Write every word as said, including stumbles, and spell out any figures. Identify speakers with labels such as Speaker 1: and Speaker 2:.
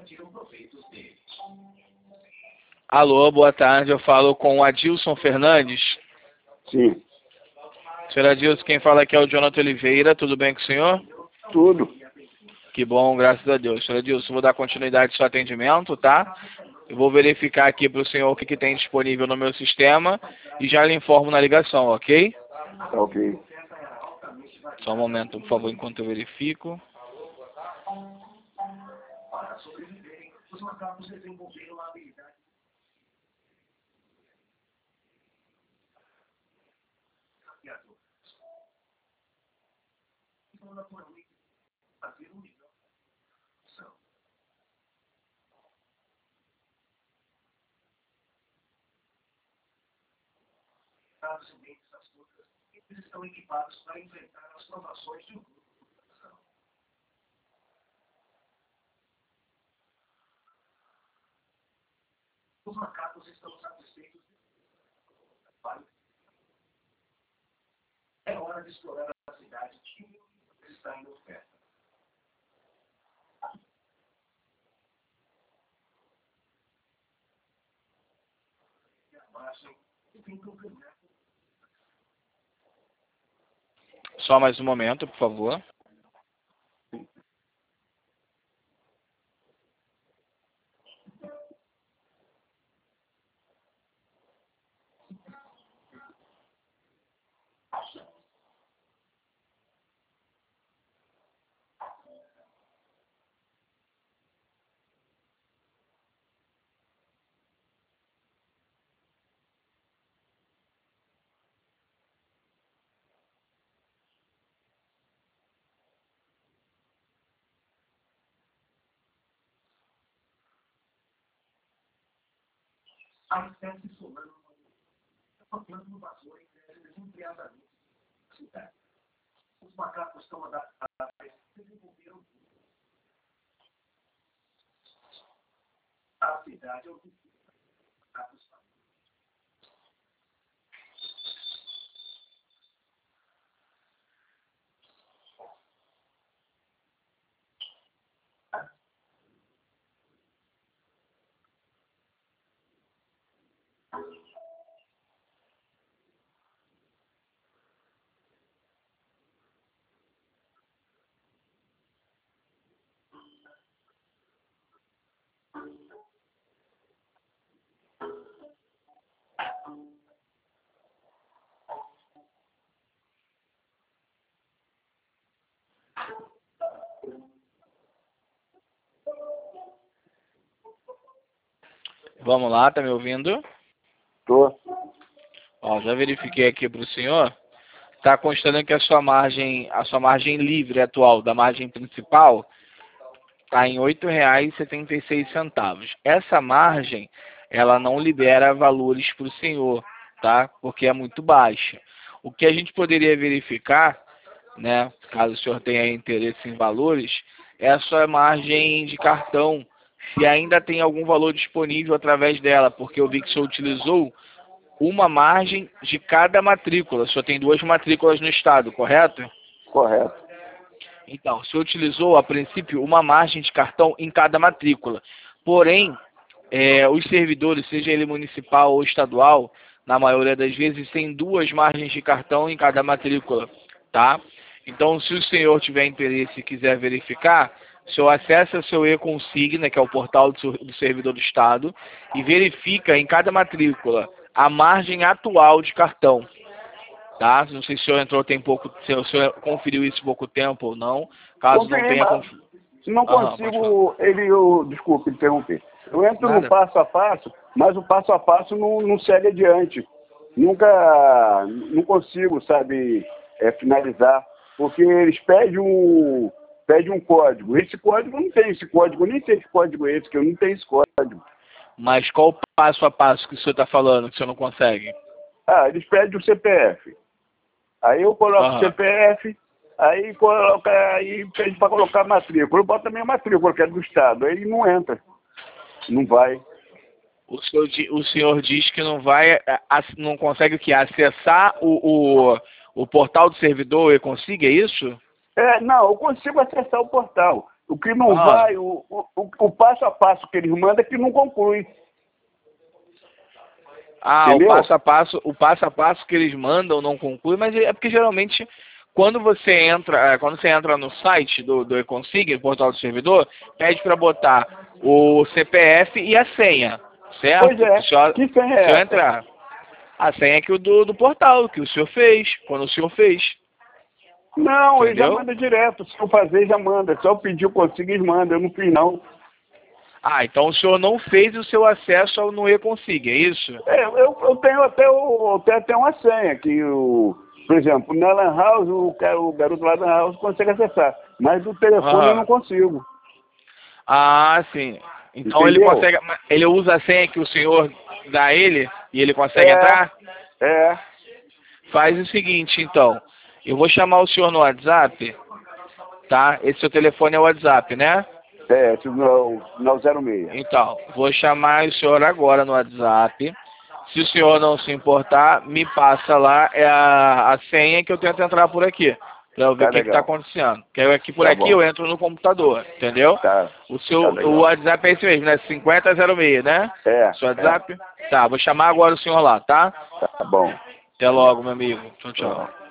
Speaker 1: Alô, boa tarde. Eu falo com o Adilson Fernandes.
Speaker 2: Sim.
Speaker 1: Senhor Adilson, quem fala aqui é o Jonathan Oliveira. Tudo bem com o senhor?
Speaker 2: Tudo.
Speaker 1: Que bom, graças a Deus. Senhor Adilson, vou dar continuidade ao seu atendimento, tá? Eu vou verificar aqui para o senhor o que, que tem disponível no meu sistema e já lhe informo na ligação, ok?
Speaker 2: Tá ok.
Speaker 1: Só um momento, por favor, enquanto eu verifico. Só mais um momento, por favor. Vamos lá, tá me ouvindo?
Speaker 2: Tô.
Speaker 1: Ó, já verifiquei aqui para o senhor. Está constando que a sua margem, a sua margem livre atual da margem principal está em oito reais e setenta e seis centavos. Essa margem, ela não libera valores para o senhor, tá? Porque é muito baixa. O que a gente poderia verificar, né, caso o senhor tenha interesse em valores, é a sua margem de cartão, se ainda tem algum valor disponível através dela, porque eu vi que o senhor utilizou uma margem de cada matrícula. O senhor tem duas matrículas no estado, correto?
Speaker 2: Correto.
Speaker 1: Então, o senhor utilizou, a princípio, uma margem de cartão em cada matrícula. Porém, é, os servidores, seja ele municipal ou estadual, na maioria das vezes, tem duas margens de cartão em cada matrícula, tá? Então, se o senhor tiver interesse e quiser verificar, o senhor acessa o seu e-consigna, que é o portal do, do servidor do estado, e verifica em cada matrícula a margem atual de cartão. Tá? Não sei se o senhor entrou tem pouco, se o senhor conferiu isso há pouco tempo ou não. Caso
Speaker 2: Conferi,
Speaker 1: não tenha
Speaker 2: mas
Speaker 1: conferido.
Speaker 2: não consigo, ele, eu, desculpe interromper. Eu entro
Speaker 1: Nada.
Speaker 2: no passo a passo, mas o passo a passo não, não segue adiante. Nunca, não consigo, sabe, é, finalizar, porque eles pedem um, pedem um código. Esse código não tem esse código, eu nem sei que código é esse, que eu não tenho esse código.
Speaker 1: Mas qual o passo a passo que o senhor está falando que o senhor não consegue?
Speaker 2: Ah, eles pedem o C P F. Aí eu coloco o
Speaker 1: Aham.
Speaker 2: C P F, aí coloca, aí pede para colocar a matrícula. Eu boto a minha matrícula, que é do estado, aí não entra. Não vai.
Speaker 1: O senhor, di- o senhor diz que não vai, a- a- não consegue o quê? Acessar o, o, o portal do servidor e consiga, é isso?
Speaker 2: É, não, eu consigo acessar o portal. O que não
Speaker 1: Ah.
Speaker 2: vai, o, o, o passo a passo que eles mandam é que não conclui.
Speaker 1: Ah,
Speaker 2: Entendeu?
Speaker 1: o passo a passo, o passo a passo que eles mandam não conclui, mas é porque geralmente quando você entra, é, quando você entra no site do, do eConsig, portal do servidor, pede para botar o C P F e a senha, certo?
Speaker 2: Pois é,
Speaker 1: Se eu,
Speaker 2: que senha
Speaker 1: se
Speaker 2: é
Speaker 1: eu
Speaker 2: essa?
Speaker 1: entrar, a senha é que o do, do portal, que o senhor fez, quando o senhor fez,
Speaker 2: Não, ele já
Speaker 1: entendeu?
Speaker 2: manda direto. Se eu fazer, já manda. Se eu pedir, eu consigo, eles mandam. Eu não fiz, não.
Speaker 1: Ah, então o senhor não fez o seu acesso ao no eConsig, é isso?
Speaker 2: É, eu, eu tenho até o, eu tenho até uma senha que o, por exemplo, na Lan House, o, ca- o garoto lá da Lan House consegue acessar, mas do telefone eu não
Speaker 1: Aham.
Speaker 2: consigo.
Speaker 1: Ah, sim. Então ele
Speaker 2: Entendeu?
Speaker 1: consegue, ele usa a senha que o senhor dá a ele e ele consegue
Speaker 2: É,
Speaker 1: entrar?
Speaker 2: é,
Speaker 1: Faz o seguinte, então. Eu vou chamar o senhor no WhatsApp, tá? Esse seu telefone é o WhatsApp, né?
Speaker 2: é, esse não, não zero seis.
Speaker 1: Então, vou chamar o senhor agora no WhatsApp. Se o senhor não se importar, me passa lá é a, a senha que eu tento entrar por aqui. Pra eu ver
Speaker 2: Tá
Speaker 1: o que está
Speaker 2: legal.
Speaker 1: acontecendo. Que eu aqui por
Speaker 2: Tá
Speaker 1: aqui
Speaker 2: bom.
Speaker 1: eu entro no computador, entendeu?
Speaker 2: Tá,
Speaker 1: O seu
Speaker 2: tá
Speaker 1: o
Speaker 2: legal.
Speaker 1: WhatsApp é esse mesmo, né? cinquenta zero seis, né?
Speaker 2: É,
Speaker 1: Seu WhatsApp? Tá, vou chamar agora o senhor lá, tá?
Speaker 2: é, tá bom.
Speaker 1: Até logo, meu amigo. Tchau, tchau.
Speaker 2: Tchau.